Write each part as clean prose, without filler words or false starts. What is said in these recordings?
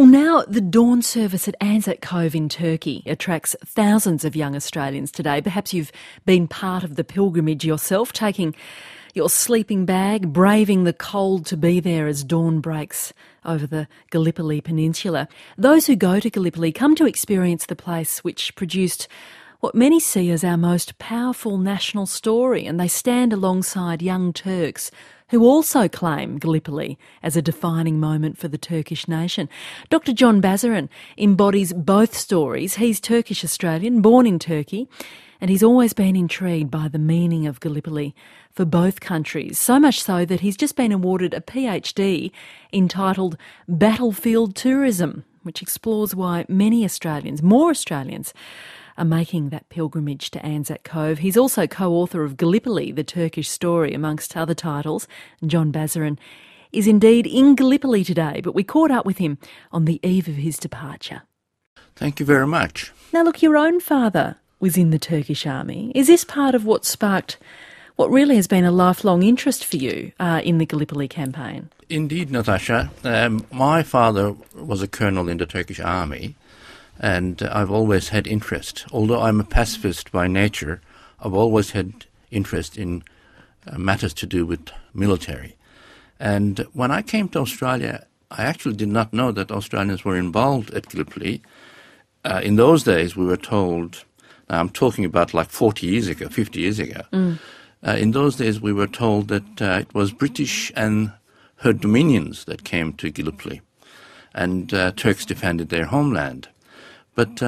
Well, now the dawn service at Anzac Cove in Turkey attracts thousands of young Australians today. Perhaps you've been part of the pilgrimage yourself, taking your sleeping bag, braving the cold to be there as dawn breaks over the Gallipoli Peninsula. Those who go to Gallipoli come to experience the place which produced what many see as our most powerful national story, and they stand alongside young Turks who also claim Gallipoli as a defining moment for the Turkish nation. Dr John Bazaran embodies both stories. He's Turkish-Australian, born in Turkey, and he's always been intrigued by the meaning of Gallipoli for both countries, so much so that he's just been awarded a PhD entitled Battlefield Tourism, which explores why many Australians, more Australians, are making that pilgrimage to Anzac Cove. He's also co-author of Gallipoli, the Turkish Story, amongst other titles. John Bazaran is indeed in Gallipoli today, but we caught up with him on the eve of his departure. Thank you very much. Now look, your own father was in the Turkish army. Is this part of what sparked what really has been a lifelong interest for you in the Gallipoli campaign? Indeed, Natasha. My father was a colonel in the Turkish army, and I've always had interest. Although I'm a pacifist by nature, I've always had interest in matters to do with military. And when I came to Australia, I actually did not know that Australians were involved at Gallipoli. In those days, we were told, I'm talking about like 40 years ago, 50 years ago, in those days we were told that it was British and her dominions that came to Gallipoli, and Turks defended their homeland. But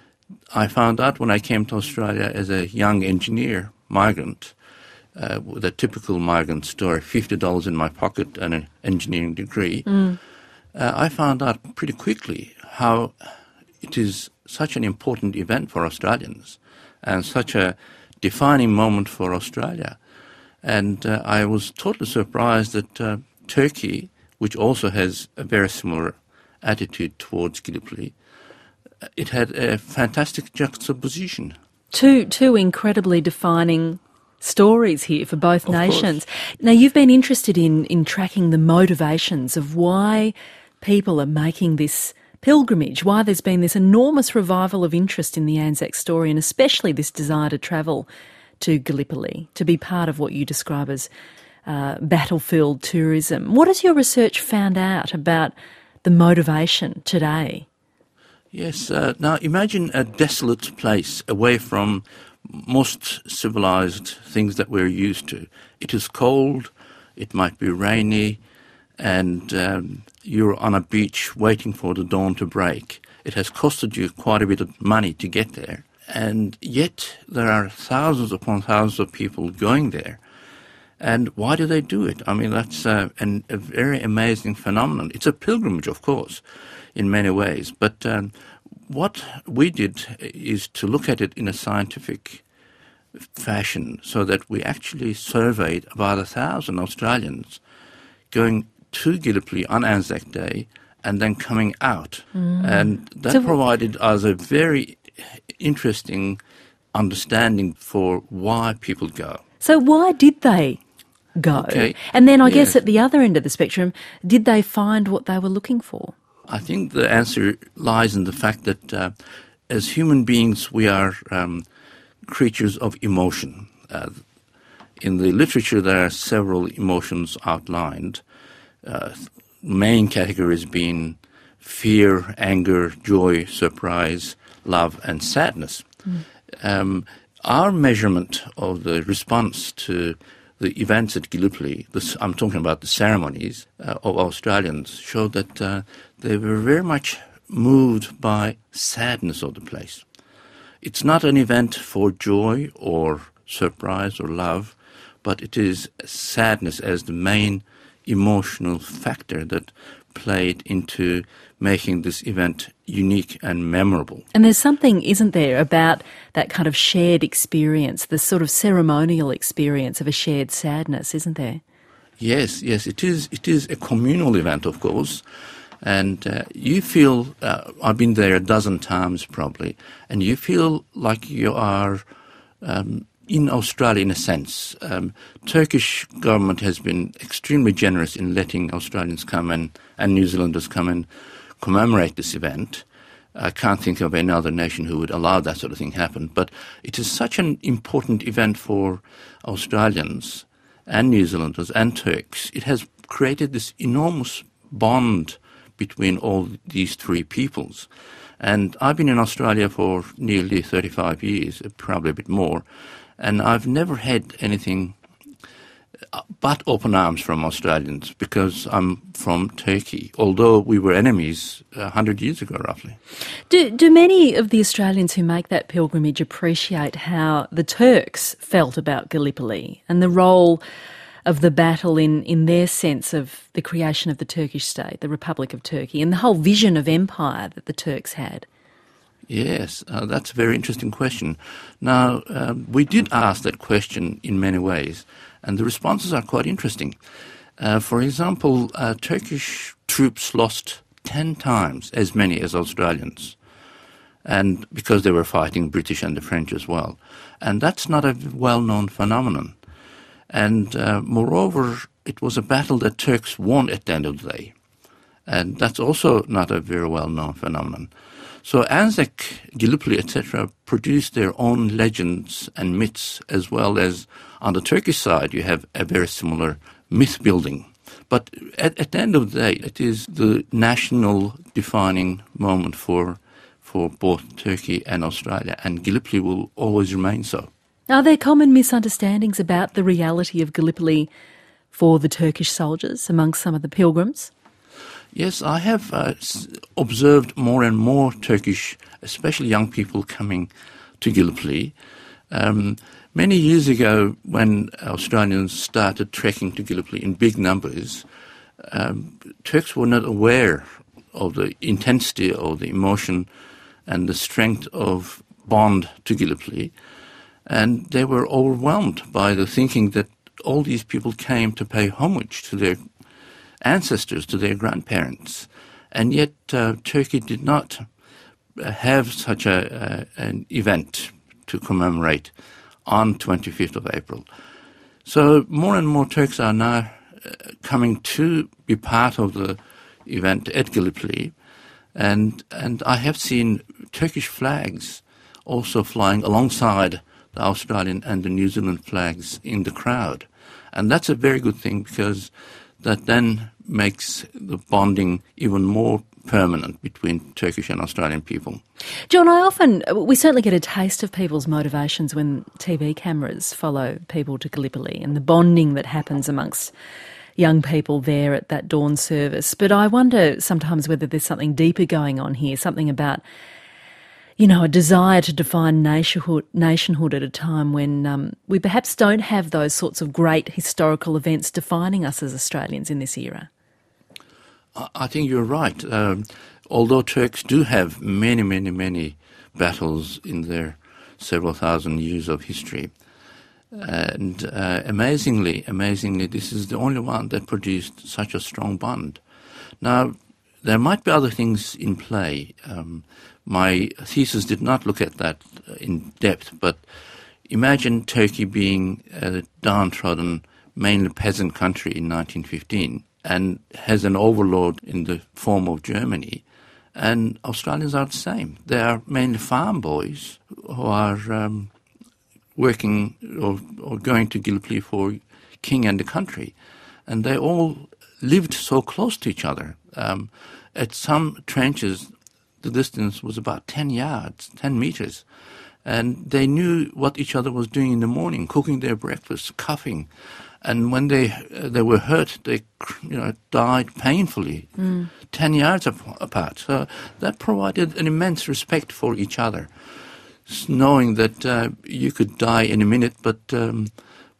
I found out when I came to Australia as a young engineer, migrant, with a typical migrant story, $50 in my pocket and an engineering degree, I found out pretty quickly how it is such an important event for Australians and such a defining moment for Australia. And I was totally surprised that Turkey, which also has a very similar attitude towards Gallipoli, it had a fantastic juxtaposition. Two incredibly defining stories here for both nations. Course. Now, you've been interested in tracking the motivations of why people are making this pilgrimage, why there's been this enormous revival of interest in the Anzac story, and especially this desire to travel to Gallipoli, to be part of what you describe as battlefield tourism. What has your research found out about the motivation today? Yes, now imagine a desolate place away from most civilized things that we're used to. It is cold, it might be rainy, and you're on a beach waiting for the dawn to break. It has costed you quite a bit of money to get there, and yet there are thousands upon thousands of people going there. And why do they do it? I mean, that's a very amazing phenomenon. It's a pilgrimage, of course, in many ways. But what we did is to look at it in a scientific fashion, so that we actually surveyed about 1,000 Australians going to Gallipoli on Anzac Day and then coming out. And that provided us a very interesting understanding for why people go. So why did they go? Okay. And then I guess at the other end of the spectrum, did they find what they were looking for? I think the answer lies in the fact that as human beings we are creatures of emotion. In the literature there are several emotions outlined, main categories being fear, anger, joy, surprise, love and sadness. Our measurement of the response to the events at Gallipoli, I'm talking about the ceremonies of Australians, showed that they were very much moved by sadness of the place. It's not an event for joy or surprise or love, but it is sadness as the main emotional factor that played into making this event unique and memorable. And there's something, isn't there, about that kind of shared experience, the sort of ceremonial experience of a shared sadness, isn't there? Yes, it is a communal event, of course. And you feel, I've been there a dozen times probably, and you feel like you are in Australia in a sense. Turkish government has been extremely generous in letting Australians come and New Zealanders come and commemorate this event. I can't think of any other nation who would allow that sort of thing happen. But it is such an important event for Australians and New Zealanders and Turks. It has created this enormous bond between all these three peoples. And I've been in Australia for nearly 35 years, probably a bit more, and I've never had anything but open arms from Australians because I'm from Turkey, although we were enemies 100 years ago, roughly. Do many of the Australians who make that pilgrimage appreciate how the Turks felt about Gallipoli and the role of the battle in their sense of the creation of the Turkish state, the Republic of Turkey, and the whole vision of empire that the Turks had? Yes, that's a very interesting question. Now, we did ask that question in many ways, and the responses are quite interesting. For example, Turkish troops lost 10 times as many as Australians, and because they were fighting British and the French as well. And that's not a well-known phenomenon. And moreover, it was a battle that Turks won at the end of the day. And that's also not a very well-known phenomenon. So Anzac, Gallipoli, etc. produced their own legends and myths, as well as on the Turkish side you have a very similar myth building. But at the end of the day, it is the national defining moment for both Turkey and Australia, and Gallipoli will always remain so. Are there common misunderstandings about the reality of Gallipoli for the Turkish soldiers amongst some of the pilgrims? Yes, I have observed more and more Turkish, especially young people, coming to Gallipoli. Many years ago, when Australians started trekking to Gallipoli in big numbers, Turks were not aware of the intensity of the emotion and the strength of bond to Gallipoli, and they were overwhelmed by the thinking that all these people came to pay homage to their ancestors, to their grandparents, and yet Turkey did not have such an event to commemorate on 25th of April. So more and more Turks are now coming to be part of the event at Gallipoli, and I have seen Turkish flags also flying alongside the Australian and the New Zealand flags in the crowd. And that's a very good thing, because that then makes the bonding even more permanent between Turkish and Australian people. John, we certainly get a taste of people's motivations when TV cameras follow people to Gallipoli and the bonding that happens amongst young people there at that dawn service. But I wonder sometimes whether there's something deeper going on here, something about, a desire to define nationhood at a time when we perhaps don't have those sorts of great historical events defining us as Australians in this era. I think you're right. Although Turks do have many, many, many battles in their several thousand years of history, and amazingly, this is the only one that produced such a strong bond. Now, there might be other things in play. My thesis did not look at that in depth, but imagine Turkey being a downtrodden, mainly peasant country in 1915 and has an overlord in the form of Germany. And Australians are the same. They are mainly farm boys who are working or going to Gallipoli for king and the country. And they all lived so close to each other. At some trenches, the distance was about 10 yards, 10 metres. And they knew what each other was doing in the morning, cooking their breakfast, coughing. And when they were hurt, they died painfully, 10 yards apart. So that provided an immense respect for each other, knowing that you could die in a minute, but the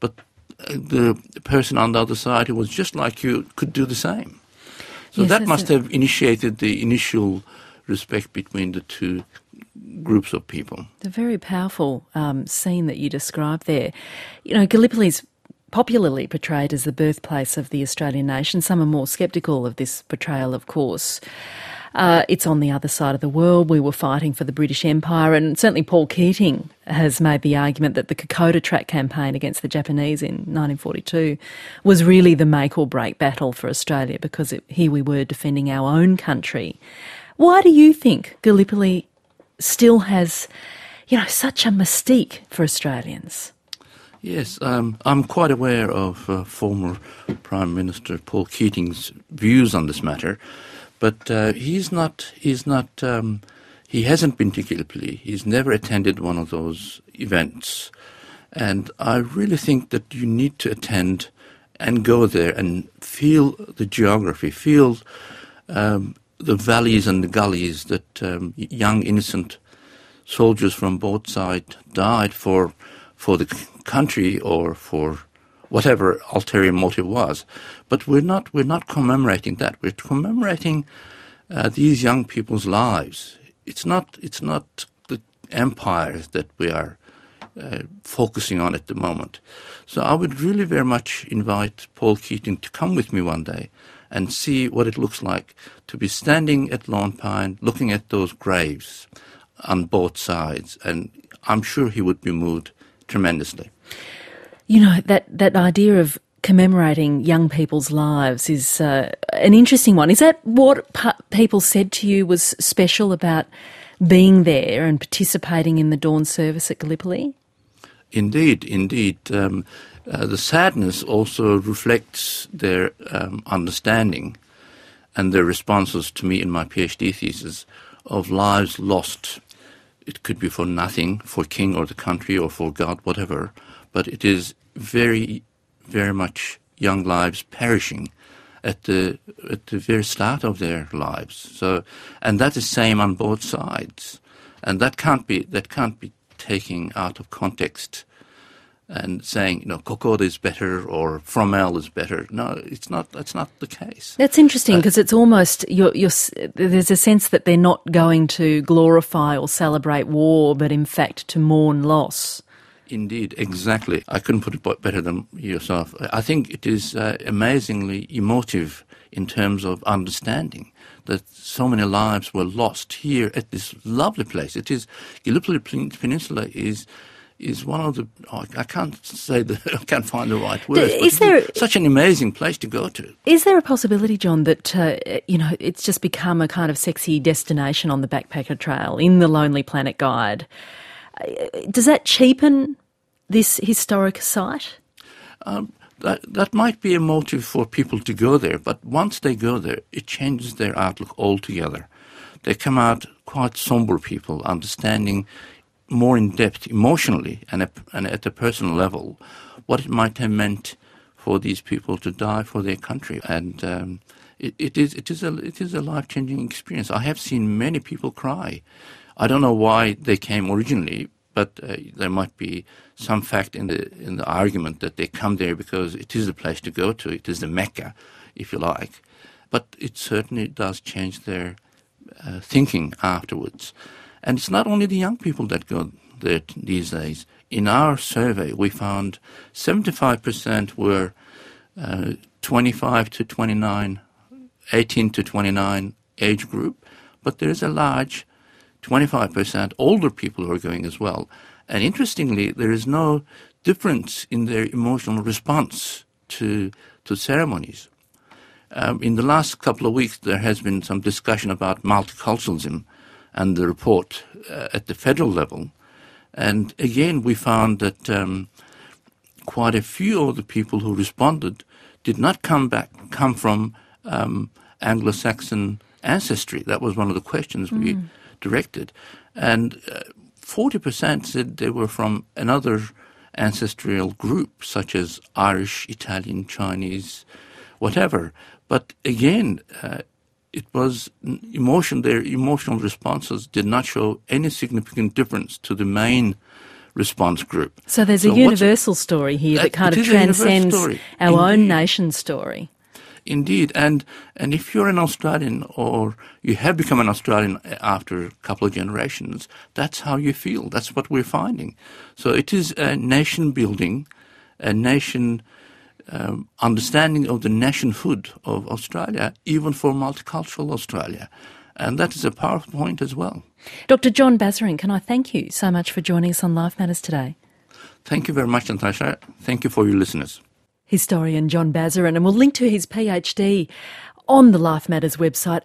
person on the other side who was just like you could do the same. So yes, that must have initiated the initial respect between the two groups of people. The very powerful scene that you described there. Gallipoli's popularly portrayed as the birthplace of the Australian nation. Some are more sceptical of this portrayal, of course. It's on the other side of the world. We were fighting for the British Empire, and certainly Paul Keating has made the argument that the Kokoda Track campaign against the Japanese in 1942 was really the make or break battle for Australia, because here we were defending our own country. Why do you think Gallipoli still has, such a mystique for Australians? Yes, I'm quite aware of former Prime Minister Paul Keating's views on this matter, but he hasn't been to Gallipoli. He's never attended one of those events, and I really think that you need to attend and go there and feel the geography, feel the valleys and the gullies that young innocent soldiers from both sides died for the country or for whatever ulterior motive was. But we're not commemorating that. We're commemorating these young people's lives. It's not the empires that we are focusing on at the moment. So I would really very much invite Paul Keating to come with me one day and see what it looks like to be standing at Lone Pine looking at those graves on both sides, and I'm sure he would be moved tremendously. That idea of commemorating young people's lives is an interesting one. Is that what people said to you was special about being there and participating in the dawn service at Gallipoli? Indeed. The sadness also reflects their understanding and their responses to me in my PhD thesis of lives lost. It could be for nothing, for king or the country or for God, whatever, but it is very, very much young lives perishing at the very start of their lives. So, and that is same on both sides, and that can't be taken out of context and saying, Kokoda is better or Fromelles is better. No, it's not. That's not the case. That's interesting, because it's almost there's a sense that they're not going to glorify or celebrate war, but in fact to mourn loss. Indeed, exactly. I couldn't put it better than yourself. I think it is amazingly emotive in terms of understanding that so many lives were lost here at this lovely place. It is Gallipoli Peninsula is one of the, I can't find the right words, but such an amazing place to go to. Is there a possibility, John, that, it's just become a kind of sexy destination on the Backpacker Trail in the Lonely Planet Guide? Does that cheapen this historic site? That might be a motive for people to go there, but once they go there, it changes their outlook altogether. They come out quite somber people, understanding more in depth emotionally and at a personal level what it might have meant for these people to die for their country. And it is a life-changing experience. I have seen many people cry. I don't know why they came originally, but there might be some fact in the argument that they come there because it is a place to go to. It is the Mecca, if you like. But it certainly does change their thinking afterwards. And it's not only the young people that go there these days. In our survey, we found 75% were 25 to 29, 18 to 29 age group, but there is a large 25% older people who are going as well. And interestingly, there is no difference in their emotional response to ceremonies. In the last couple of weeks, there has been some discussion about multiculturalism and the report at the federal level. And again, we found that quite a few of the people who responded did not come from Anglo-Saxon ancestry. That was one of the questions we directed. And 40% said they were from another ancestral group, such as Irish, Italian, Chinese, whatever. But again, it was their emotional responses did not show any significant difference to the main response group. So there's a universal story here that kind of transcends our own nation's story. Indeed, and if you're an Australian or you have become an Australian after a couple of generations, that's how you feel. That's what we're finding. So it is a nation building, a nation understanding of the nationhood of Australia, even for multicultural Australia. And that is a powerful point as well. Dr. John Basserin, can I thank you so much for joining us on Life Matters today? Thank you very much, Natasha. Thank you for your listeners. Historian John Basserin, and we'll link to his PhD on the Life Matters website,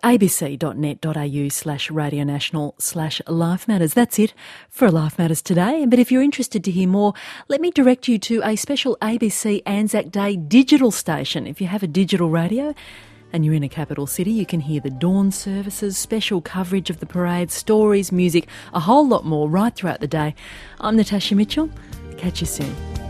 abc.net.au/radionational/Life Matters. That's it for Life Matters today. But if you're interested to hear more, let me direct you to a special ABC Anzac Day digital station. If you have a digital radio and you're in a capital city, you can hear the dawn services, special coverage of the parade, stories, music, a whole lot more right throughout the day. I'm Natasha Mitchell. Catch you soon.